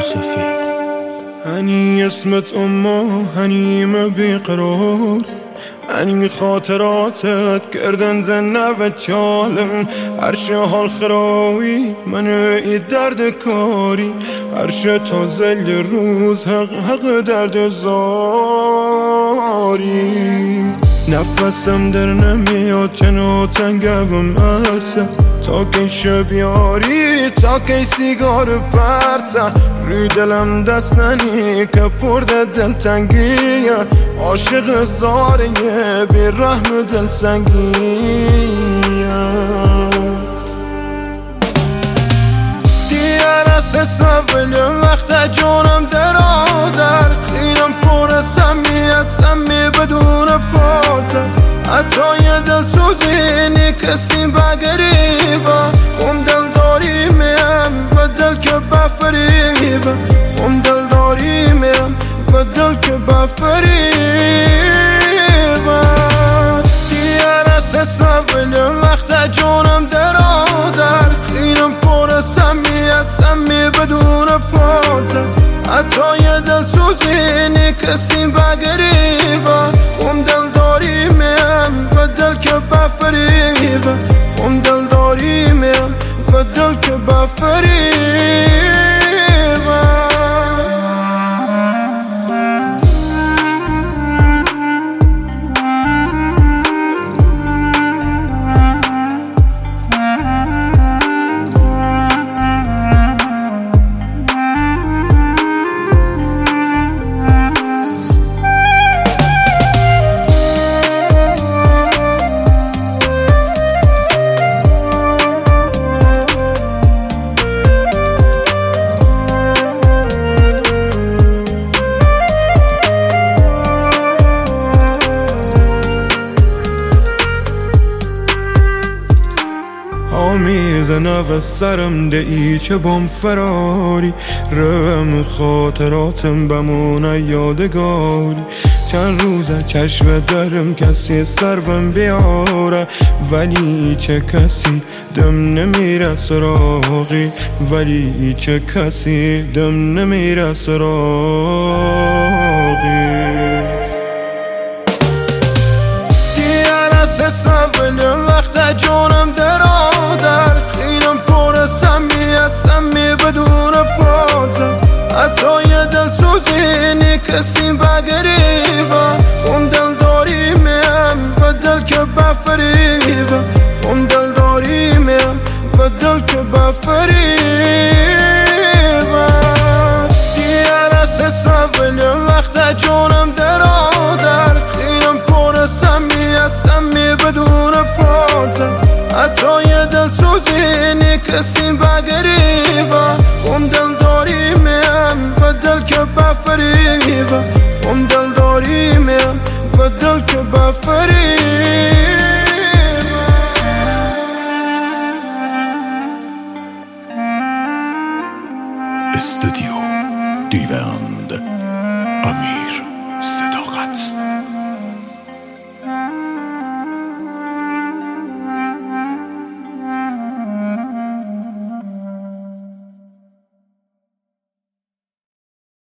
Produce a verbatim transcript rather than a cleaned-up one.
یوسفی. هنی اسمت اما هنیم بیقرار، هنی خاطراتت کردن زنه و چالم. هرشه حال خراوی من ای درد کاری، هرشه تا زل روز حق حق درد زاری. نفسم در نمیاد چنو تنگم ارسه، تا که شبیاری تا که سیگار پرسه. روی دلم دست ننی که پرده دل تنگیه، عاشق زاریه بی رحم دل سنگیه. دیگر از حساب وقت جونم در آدر، خیرم پر سمیت سمی بدون پاتر. حتی یه دل سوزی نی کسی بگریبه، خون دل داری میم و دل که بفریبه. خون دل داری میم و دل که بفریبه. دیگر از حساب وقت جونم در آدر، خیرم پر سمیت سمی بدون پاتر. حتی یه دل سوزی نی کسی بگریبه، خون دل داری میم و دل که بفریبه. خون دل داری میم و دل که بفریبه. میزنه و سرم دهی چه بام فراری، روم خاطراتم بمونه یادگاری. چند روزه چشم درم کسی سرم بیاره، ولی چه کسی دم نمیره سراغی. ولی چه کسی دم نمیره سراغی. دیگر از حساب وقت جونم در آدر، خیرم پر سمیت سمی بدون پاتر. حتی یه دل سوزی نی کسی بگریبه، خون دل داری میم و دل که بفریبه. خون دل داری میم و دل که بفریبه. دیگر از حساب وقت جونم در آدر، خیرم پر سمیت سمی بدون پاتر. حتی یه دل سوزی نی کسی بگریبه، خون دل داری میم و دل که بفریبه. خون دل داری میم و دل که بفریبه. استودیو دیوند امیر.